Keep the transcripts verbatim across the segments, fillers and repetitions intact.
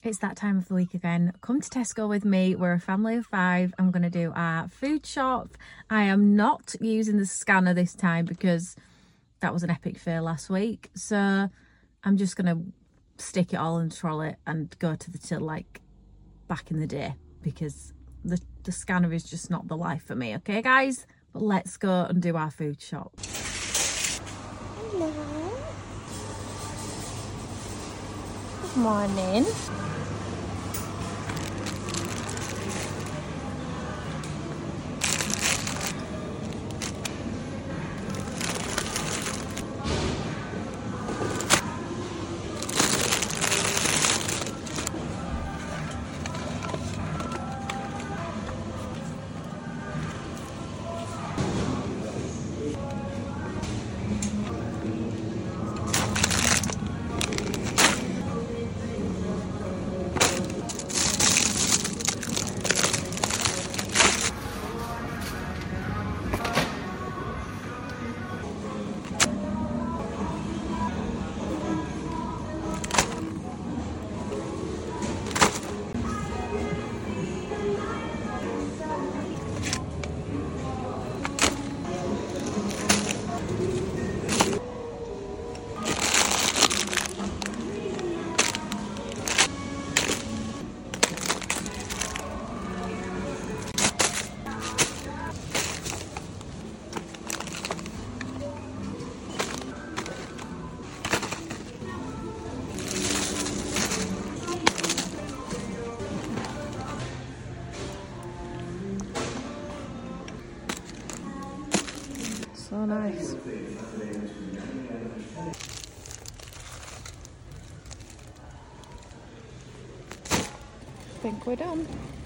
It's that time of the week again. Come to Tesco with me. We're a family of five. I'm going to do our food shop. I am not using the scanner this time because that was an epic fail last week. So I'm just going to stick it all in the trolley and go to the till like back in the day because the, the scanner is just not the life for me. Okay, guys? But let's go and do our food shop. Hello. Good morning. So nice. I think we're done.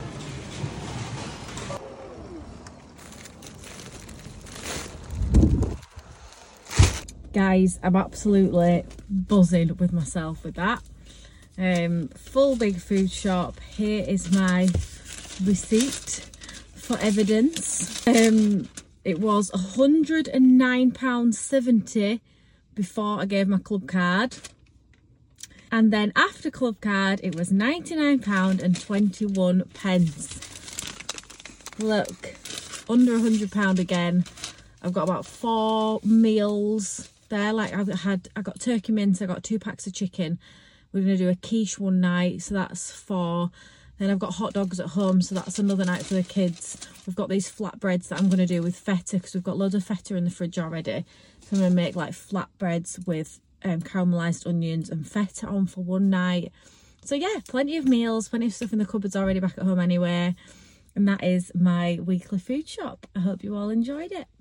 Guys, I'm absolutely buzzing with myself with that. Um, full big food shop. Here is my receipt for evidence. Um, It was one hundred and nine pounds seventy before I gave my club card. And then after club card, it was ninety-nine pounds and twenty-one pence. Look, under one hundred pounds again. I've got about four meals there. Like I've had, I got turkey mince, I got two packs of chicken. We're going to do a quiche one night, so that's four. Then I've got hot dogs at home, so that's another night for the kids. We've got these flatbreads that I'm going to do with feta because we've got loads of feta in the fridge already. So I'm going to make like flatbreads with um, caramelised onions and feta on for one night. So yeah, plenty of meals, plenty of stuff in the cupboards already back at home anyway. And that is my weekly food shop. I hope you all enjoyed it.